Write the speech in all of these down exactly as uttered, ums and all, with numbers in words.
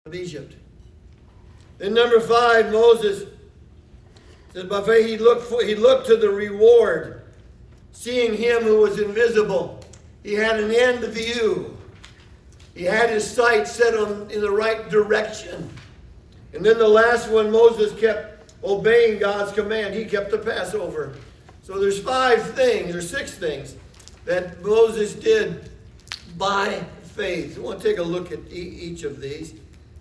of Egypt. Then number five, Moses says by faith he looked for, he looked to the reward, seeing him who was invisible. He had an end view. He had his sight set on in the right direction. And then the last one, Moses kept obeying God's command. He kept the Passover. So there's five things or six things that Moses did by faith. I want to take a look at e- each of these.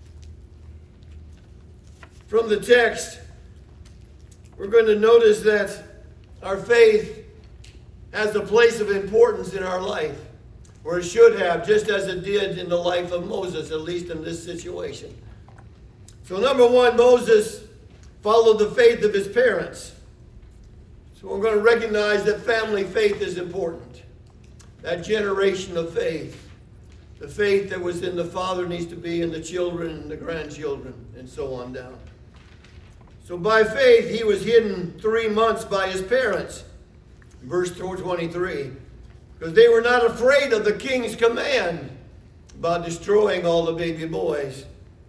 From the text, we're going to notice that our faith has a place of importance in our life, or it should have, just as it did in the life of Moses, at least in this situation. So number one, Moses followed the faith of his parents. So we're going to recognize that family faith is important. That generation of faith. The faith that was in the father needs to be in the children and the grandchildren, and so on down. So by faith, he was hidden three months by his parents. Verse twenty-three. Because they were not afraid of the king's command about destroying all the baby boys.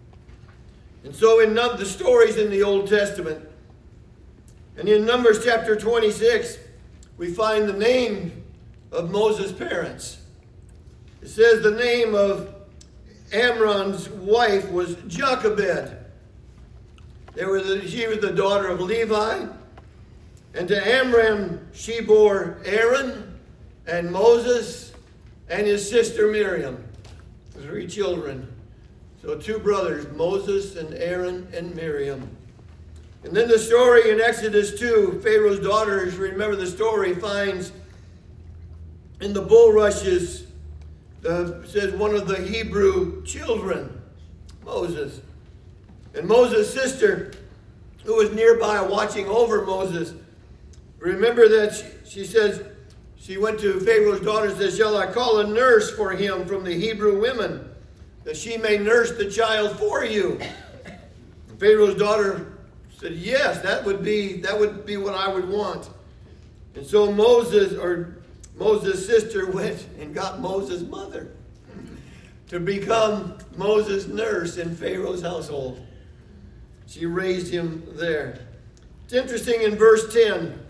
And so in the stories in the Old Testament, and in Numbers chapter twenty-six, we find the name of Moses' parents. It says the name of Amram's wife was Jochebed. They were the, she was the daughter of Levi. And to Amram she bore Aaron and Moses and his sister Miriam. Three children. So two brothers, Moses and Aaron and Miriam. And then the story in Exodus two, Pharaoh's daughters, remember the story, finds in the bulrushes, uh, says one of the Hebrew children, Moses. And Moses' sister, who was nearby watching over Moses, remember that she, she says, she went to Pharaoh's daughter and says, shall I call a nurse for him from the Hebrew women, that she may nurse the child for you? And Pharaoh's daughter said, yes, that would be that would be what I would want. And so Moses, or Moses' sister, went and got Moses' mother to become Moses' nurse in Pharaoh's household. She raised him there. It's interesting in verse ten. It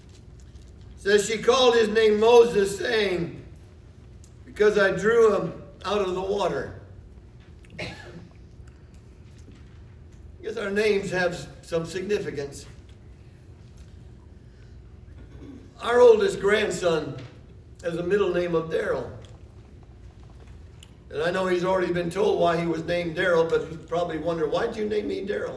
says she called his name Moses, saying, because I drew him out of the water. I guess our names have some significance. Our oldest grandson has a middle name of Daryl. And I know he's already been told why he was named Daryl, but he's probably wondering, why did you name me Daryl?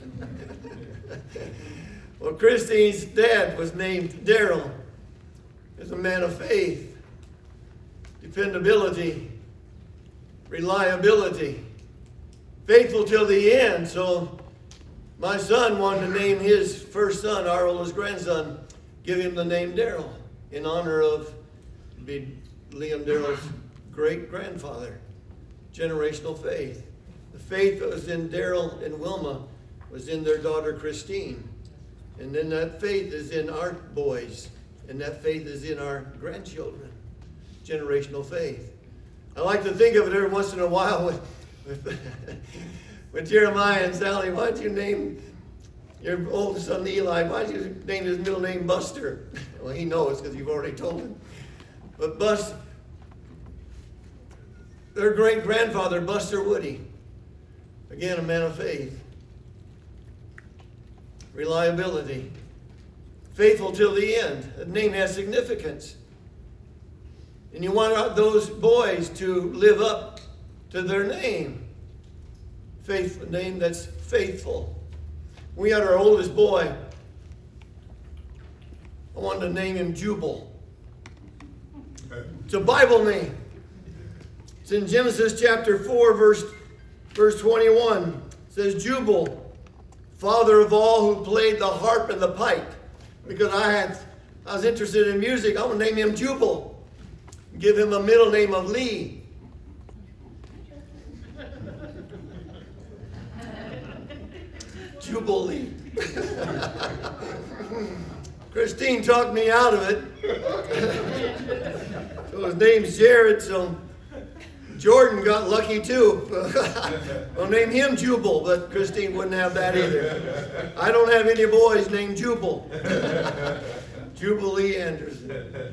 Well, Christine's dad was named Daryl. He's a man of faith, dependability, reliability, faithful till the end. So my son wanted to name his first son, our oldest grandson, give him the name Daryl in honor of be Liam Daryl's great-grandfather. Generational faith. The faith that was in Daryl and Wilma was in their daughter Christine. And then that faith is in our boys. And that faith is in our grandchildren. Generational faith. I like to think of it every once in a while with, with, with Jeremiah and Sally. Why don't you name your oldest son Eli? Why don't you name his middle name Buster? Well, he knows because you've already told him. But Bus, their great-grandfather, Buster Woody, again, a man of faith. Reliability. Faithful till the end. That name has significance. And you want those boys to live up to their name. Faith, a name that's faithful. We had our oldest boy. I wanted to name him Jubal. It's a Bible name. It's in Genesis chapter four, verse, verse twenty-one. It says, Jubal, father of all who played the harp and the pipe. Because I had, I was interested in music, I'm going to name him Jubal. Give him a middle name of Lee. Jubilee. Christine talked me out of it. So his name's Jared, so Jordan got lucky too. I'll name him Jubal, but Christine wouldn't have that either. I don't have any boys named Jubal. Jubilee Anderson.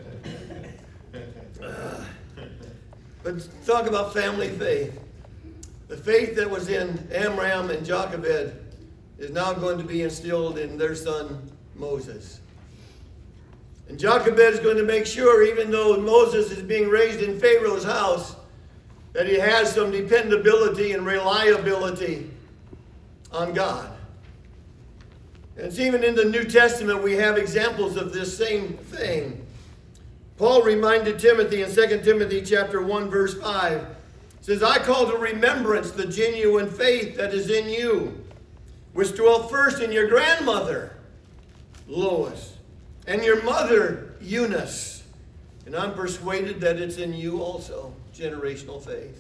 Uh, but talk about family faith. The faith that was in Amram and Jochebed is now going to be instilled in their son Moses. And Jochebed is going to make sure, even though Moses is being raised in Pharaoh's house, that he has some dependability and reliability on God. And it's even in the New Testament we have examples of this same thing. Paul reminded Timothy in Second Timothy chapter one, verse five, says, I call to remembrance the genuine faith that is in you, which dwelt first in your grandmother, Lois, and your mother, Eunice. And I'm persuaded that it's in you also, generational faith.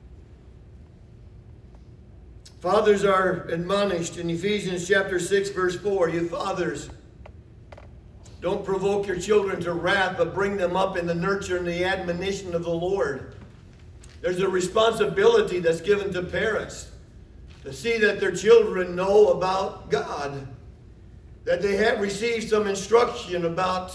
Fathers are admonished in Ephesians chapter six, verse four. You fathers, don't provoke your children to wrath, but bring them up in the nurture and the admonition of the Lord. There's a responsibility that's given to parents to see that their children know about God, that they have received some instruction about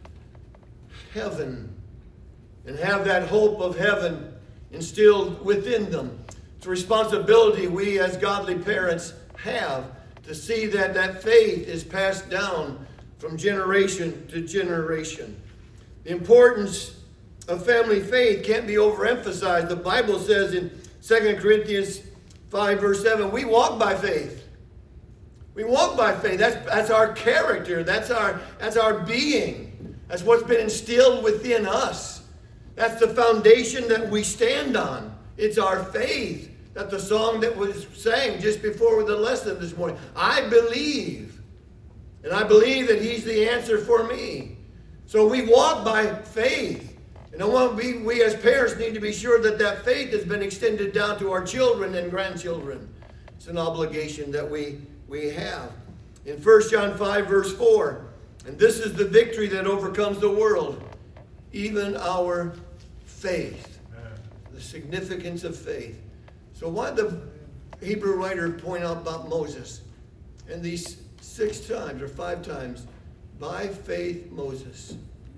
heaven and have that hope of heaven instilled within them. It's a responsibility we as godly parents have to see that that faith is passed down from generation to generation. The importance of family faith can't be overemphasized. The Bible says in Second Corinthians five, verse seven, we walk by faith. We walk by faith. That's, that's our character. That's our, that's our being. That's what's been instilled within us. That's the foundation that we stand on. It's our faith. That the song that was sang just before the lesson this morning. I believe. And I believe that he's the answer for me. So we walk by faith. And I want we, we as parents need to be sure that that faith has been extended down to our children and grandchildren. It's an obligation that we, we have. In First John five, verse four, and this is the victory that overcomes the world, even our faith. The significance of faith. So why did the Hebrew writer point out about Moses? And these six times or five times, by faith Moses.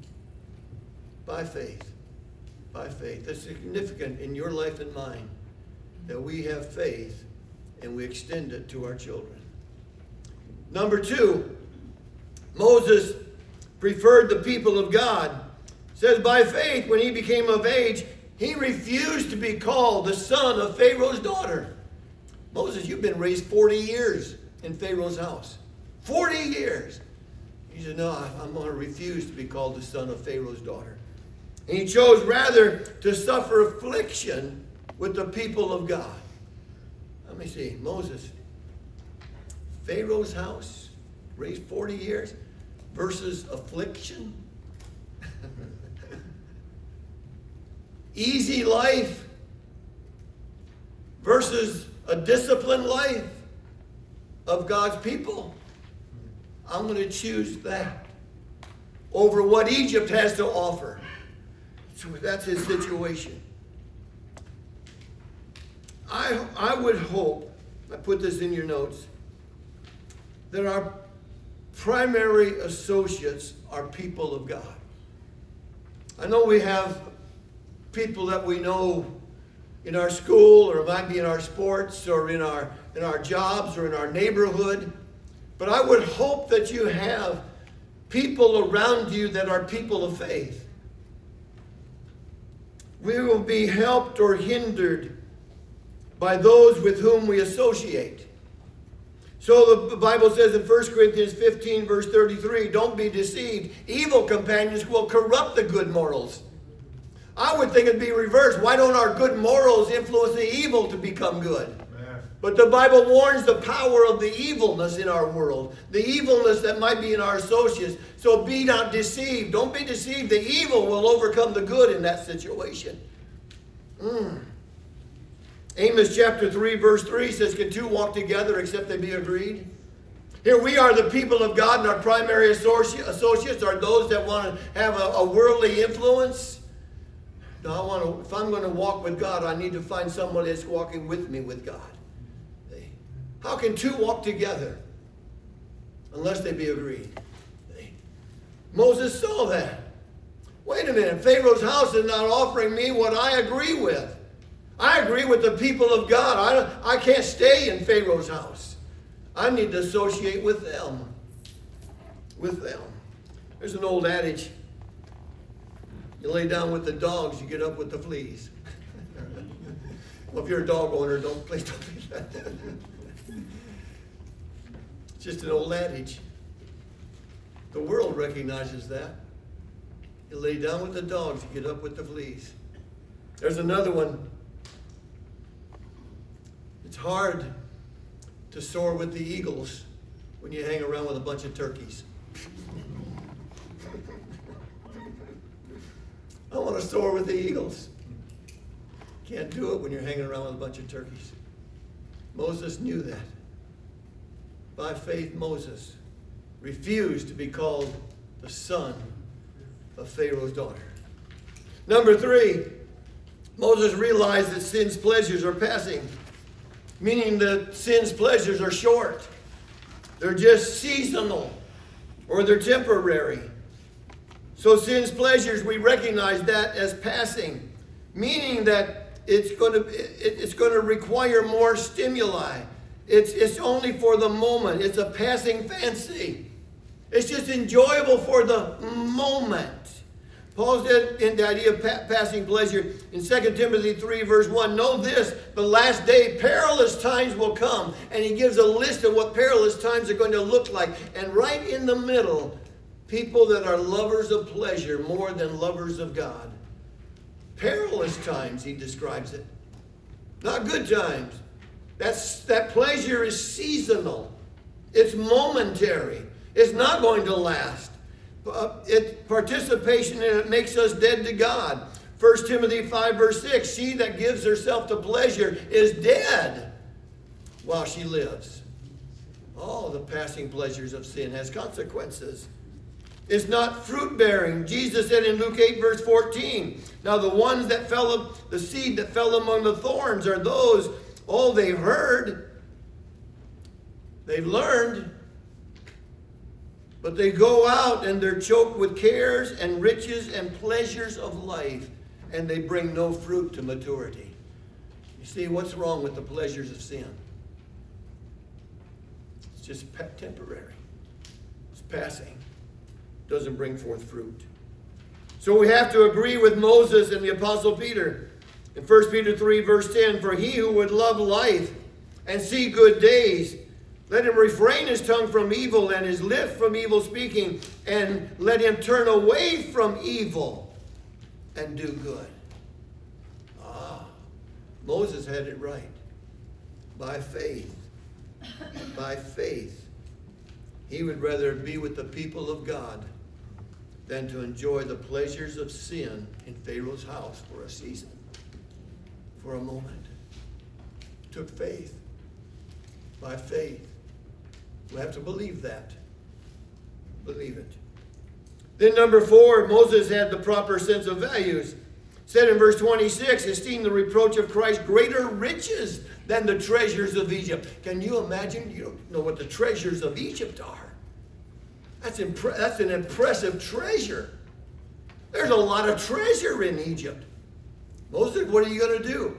By faith. By faith. That's significant in your life and mine that we have faith and we extend it to our children. Number two, Moses preferred the people of God. It says by faith, when he became of age, he refused to be called the son of Pharaoh's daughter. Moses, you've been raised forty years in Pharaoh's house. forty years. He said, no, I'm going to refuse to be called the son of Pharaoh's daughter. And he chose rather to suffer affliction with the people of God. Let me see. Moses, Pharaoh's house, raised forty years, versus affliction. Easy life versus a disciplined life of God's people. I'm going to choose that over what Egypt has to offer. So that's his situation. I, I would hope, I put this in your notes, that our primary associates are people of God. I know we have people that we know in our school, or it might be in our sports, or in our in our jobs, or in our neighborhood. But I would hope that you have people around you that are people of faith. We will be helped or hindered by those with whom we associate. So the Bible says in First Corinthians fifteen, verse thirty-three, don't be deceived. Evil companions will corrupt the good morals. I would think it'd be reversed. Why don't our good morals influence the evil to become good? Man. But the Bible warns the power of the evilness in our world, the evilness that might be in our associates. So be not deceived. Don't be deceived. The evil will overcome the good in that situation. Mm. Amos chapter three, verse three says, can two walk together except they be agreed? Here we are the people of God, and our primary associates are those that want to have a, a worldly influence. No, I want to, if I'm going to walk with God, I need to find someone that's walking with me with God. See? How can two walk together unless they be agreed? See? Moses saw that. Wait a minute, Pharaoh's house is not offering me what I agree with. I agree with the people of God. I, don't, I can't stay in Pharaoh's house. I need to associate with them. With them. There's an old adage. You lay down with the dogs, you get up with the fleas. Well, if you're a dog owner, don't please don't do that. It's just an old adage. The world recognizes that. You lay down with the dogs, you get up with the fleas. There's another one. It's hard to soar with the eagles when you hang around with a bunch of turkeys. I want to soar with the eagles. Can't do it when you're hanging around with a bunch of turkeys. Moses knew that. By faith, Moses refused to be called the son of Pharaoh's daughter. Number three, Moses realized that sin's pleasures are passing, meaning that sin's pleasures are short. They're just seasonal, or they're temporary. So sin's pleasures, we recognize that as passing, meaning that it's going to it's going to require more stimuli. It's it's only for the moment. It's a passing fancy. It's just enjoyable for the moment. Paul said in the idea of pa- passing pleasure in Second Timothy three, verse one, know this, the last day perilous times will come. And he gives a list of what perilous times are going to look like. And right in the middle, people that are lovers of pleasure more than lovers of God. Perilous times, he describes it. Not good times. That's, that pleasure is seasonal. It's momentary. It's not going to last. Uh, it, participation in it makes us dead to God. First Timothy five, verse six, she that gives herself to pleasure is dead while she lives. All the passing pleasures of sin has consequences. It's not fruit-bearing. Jesus said in Luke eight, verse fourteen, now the ones that fell, the seed that fell among the thorns are those, oh, they've heard, they've learned, but they go out and they're choked with cares and riches and pleasures of life, and they bring no fruit to maturity. You see, what's wrong with the pleasures of sin? It's just temporary. It's passing. Doesn't bring forth fruit. So we have to agree with Moses and the Apostle Peter. In First Peter three, verse ten, for he who would love life and see good days, let him refrain his tongue from evil and his lips from evil speaking, and let him turn away from evil and do good. Ah, Moses had it right. By faith, by faith, he would rather be with the people of God than to enjoy the pleasures of sin in Pharaoh's house for a season, for a moment. It took faith. By faith. We have to believe that. Believe it. Then number four, Moses had the proper sense of values. Said in verse twenty-six, esteem the reproach of Christ greater riches than the treasures of Egypt. Can you imagine? You don't know what the treasures of Egypt are. That's, impre- that's an impressive treasure. There's a lot of treasure in Egypt. Moses, what are you going to do?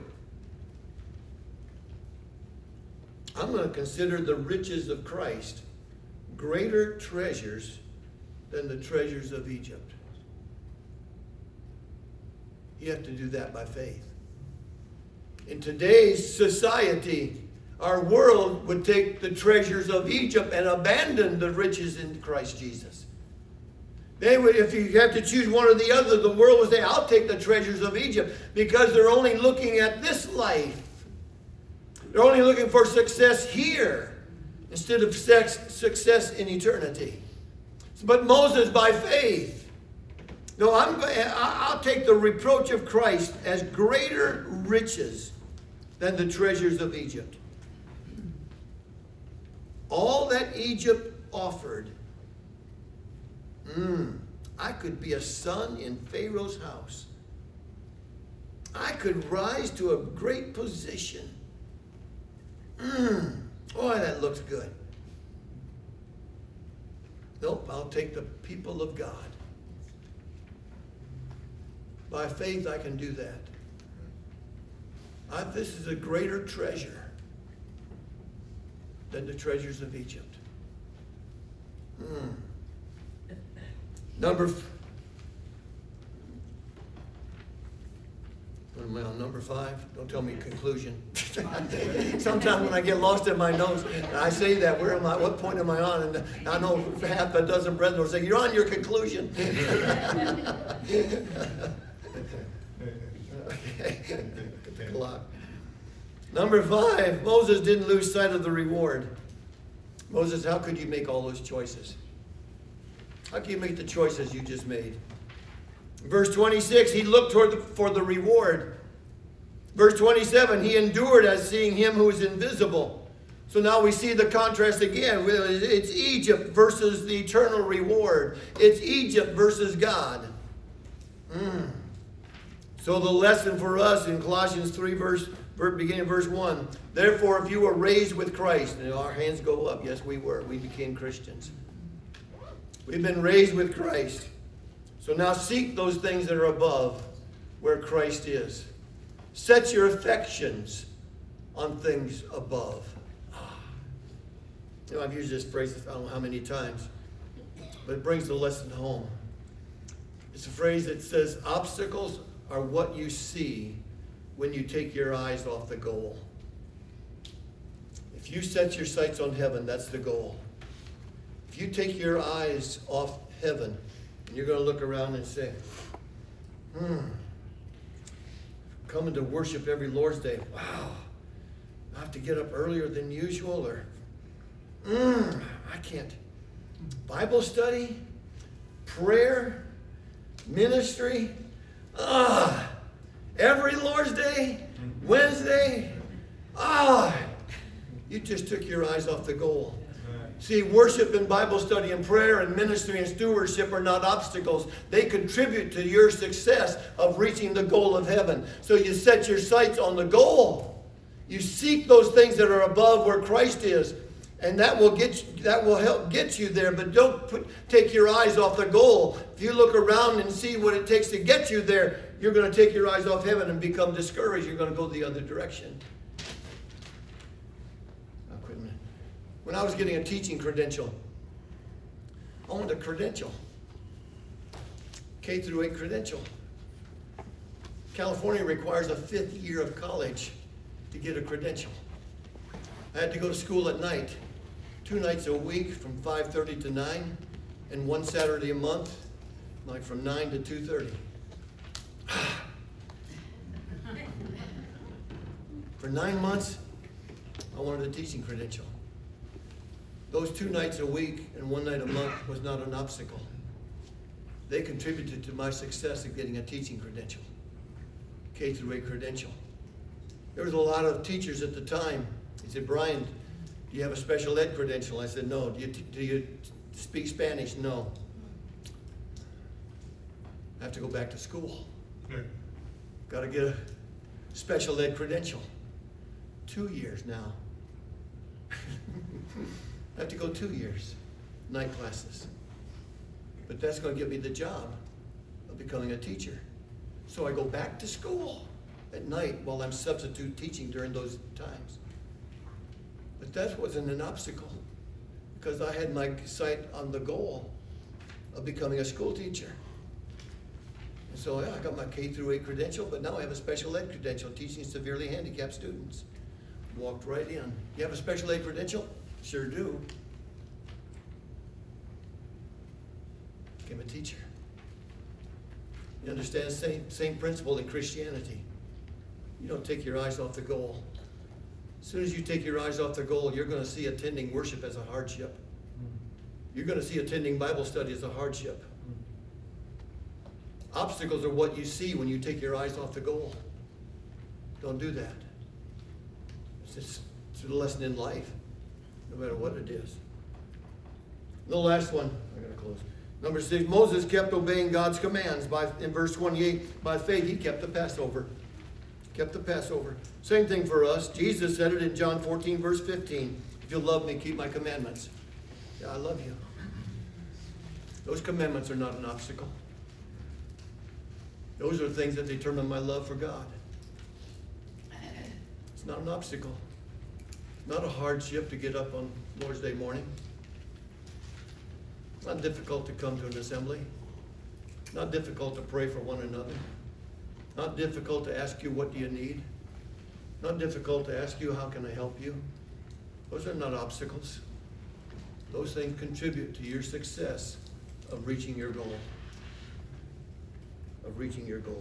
I'm going to consider the riches of Christ greater treasures than the treasures of Egypt. You have to do that by faith. In today's society, our world would take the treasures of Egypt and abandon the riches in Christ Jesus. They would, if you have to choose one or the other, the world would say, I'll take the treasures of Egypt, because they're only looking at this life. They're only looking for success here instead of sex, success in eternity. But Moses, by faith, no, I'm, I'll take the reproach of Christ as greater riches than the treasures of Egypt. All that Egypt offered, mm, I could be a son in Pharaoh's house. I could rise to a great position. Mm. Oh, that looks good. Nope, I'll take the people of God. By faith, I can do that. I, this is a greater treasure than the treasures of Egypt. Mm. Number, f- what am I on, number five? Don't tell me conclusion. Sometimes when I get lost in my notes, I say that, where am I, what point am I on? And I know half a dozen brethren will say, you're on your conclusion. A lot. Number five, Moses didn't lose sight of the reward. Moses, how could you make all those choices? How can you make the choices you just made? Verse twenty-six, he looked toward the, for the reward. Verse twenty-seven, he endured as seeing him who is invisible. So now we see the contrast again. It's Egypt versus the eternal reward. It's Egypt versus God. Mm. So the lesson for us in Colossians three, verse, beginning verse one. Therefore, if you were raised with Christ, and our hands go up. Yes, we were. We became Christians. We've been raised with Christ. So now seek those things that are above, where Christ is. Set your affections on things above. You know, I've used this phrase I don't know how many times, but it brings the lesson home. It's a phrase that says, obstacles are what you see when you take your eyes off the goal. If you set your sights on heaven, that's the goal. If you take your eyes off heaven, and you're going to look around and say, hmm, coming to worship every Lord's Day, wow, I have to get up earlier than usual, or, hmm, I can't. Bible study, prayer, ministry, ah, every Lord's Day, Wednesday, ah, you just took your eyes off the goal. See, worship and Bible study and prayer and ministry and stewardship are not obstacles. They contribute to your success of reaching the goal of heaven. So you set your sights on the goal. You seek those things that are above where Christ is. And that will get you, that will help get you there. But don't put, take your eyes off the goal. If you look around and see what it takes to get you there, you're going to take your eyes off heaven and become discouraged. You're going to go the other direction. When I was getting a teaching credential, I wanted a credential. K through eight credential. California requires a fifth year of college to get a credential. I had to go to school at night, two nights a week from five thirty to nine, and one Saturday a month, like from nine to two thirty. For nine months, I wanted a teaching credential. Those two nights a week and one night a month was not an obstacle. They contributed to my success of getting a teaching credential, K through eight credential. There was a lot of teachers at the time. He said, Brian, do you have a special ed credential? I said, no. Do you, do you speak Spanish? No. I have to go back to school. Okay. Got to get a special ed credential. Two years now. I have to go two years, night classes. But that's going to give me the job of becoming a teacher. So I go back to school at night while I'm substitute teaching during those times. But that wasn't an obstacle because I had my sight on the goal of becoming a school teacher. And so yeah, I got my K through eight credential, but now I have a special ed credential teaching severely handicapped students. Walked right in. You have a special ed credential? Sure do. Became a teacher. You understand the same, same principle in Christianity. You don't take your eyes off the goal. As soon as you take your eyes off the goal, you're going to see attending worship as a hardship. You're going to see attending Bible study as a hardship. Obstacles are what you see when you take your eyes off the goal. Don't do that. It's, just, it's a lesson in life, no matter what it is. The last one, I got to close. Number six, Moses kept obeying God's commands. By, in verse twenty-eight, by faith he kept the Passover. kept the Passover. Same thing for us. Jesus said it in John fourteen, verse fifteen. If you love me, keep my commandments. Yeah, I love you. Those commandments are not an obstacle. Those are things that determine my love for God. It's not an obstacle. Not a hardship to get up on Lord's Day morning. Not difficult to come to an assembly. Not difficult to pray for one another. Not difficult to ask you, what do you need? Not difficult to ask you, how can I help you? Those are not obstacles. Those things contribute to your success of reaching your goal. Of reaching your goal.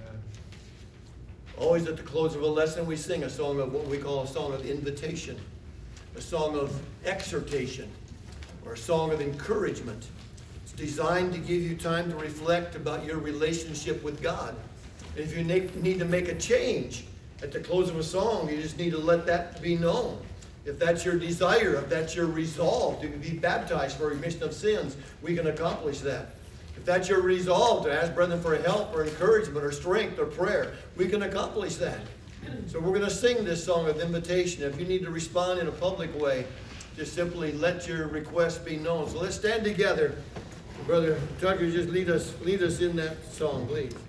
Always at the close of a lesson, we sing a song of what we call a song of invitation, a song of exhortation, or a song of encouragement. It's designed to give you time to reflect about your relationship with God. And if you need to make a change at the close of a song, you just need to let that be known. If that's your desire, if that's your resolve to be baptized for remission of sins, we can accomplish that. If that's your resolve to ask brethren for help or encouragement or strength or prayer, we can accomplish that. So we're going to sing this song of invitation. If you need to respond in a public way, just simply let your request be known. So let's stand together. Brother Tucker, just lead us, lead us in that song, please.